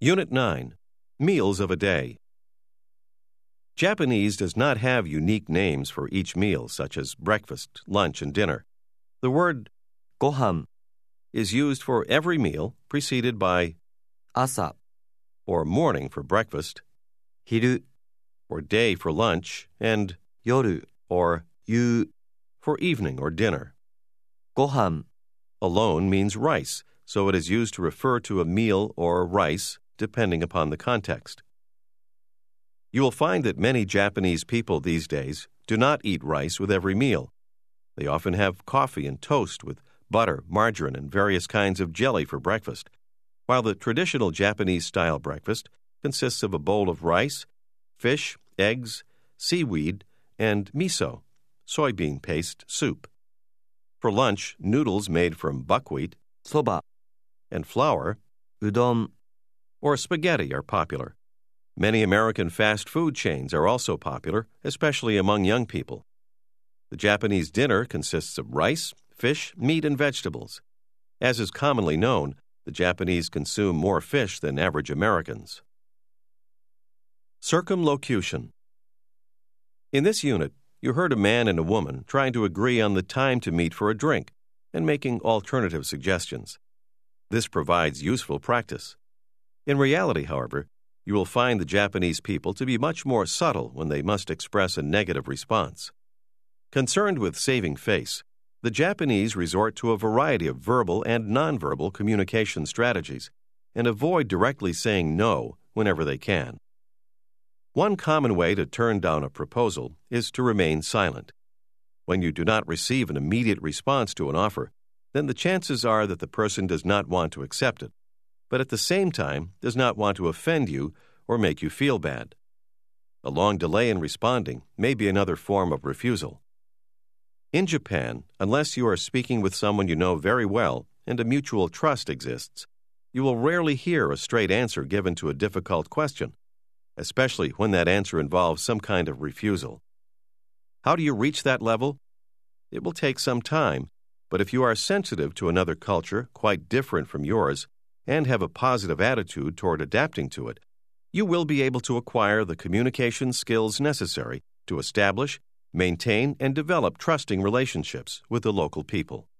Unit 9. Meals of a Day. Japanese does not have unique names for each meal, such as breakfast, lunch, and dinner. The word ご飯 is used for every meal, preceded by 朝 or morning for breakfast, 昼 or day for lunch, and 夜 or 夕 for evening or dinner. ご飯 Alone means rice, so it is used to refer to a meal or rice, depending upon the context. You will find that many Japanese people these days do not eat rice with every meal. They often have coffee and toast with butter, margarine, and various kinds of jelly for breakfast, while the traditional Japanese-style breakfast consists of a bowl of rice, fish, eggs, seaweed, and miso, soybean paste soup. For lunch, noodles made from buckwheat, そば and flour, うどん or spaghetti are popular. Many American fast food chains are also popular, especially among young people. The Japanese dinner consists of rice, fish, meat, and vegetables. As is commonly known, the Japanese consume more fish than average Americans. Circumlocution. In this unit, you heard a man and a woman trying to agree on the time to meet for a drink and making alternative suggestions. This provides useful practice. In reality, however, you will find the Japanese people to be much more subtle when they must express a negative response. Concerned with saving face, the Japanese resort to a variety of verbal and nonverbal communication strategies and avoid directly saying no whenever they can. One common way to turn down a proposal is to remain silent. When you do not receive an immediate response to an offer, then the chances are that the person does not want to accept it, but at the same time does not want to offend you or make you feel bad. A long delay in responding may be another form of refusal. In Japan, unless you are speaking with someone you know very well and a mutual trust exists, you will rarely hear a straight answer given to a difficult question, especially when that answer involves some kind of refusal. How do you reach that level? It will take some time, but if you are sensitive to another culture quite different from yours and have a positive attitude toward adapting to it, you will be able to acquire the communication skills necessary to establish, maintain, and develop trusting relationships with the local people.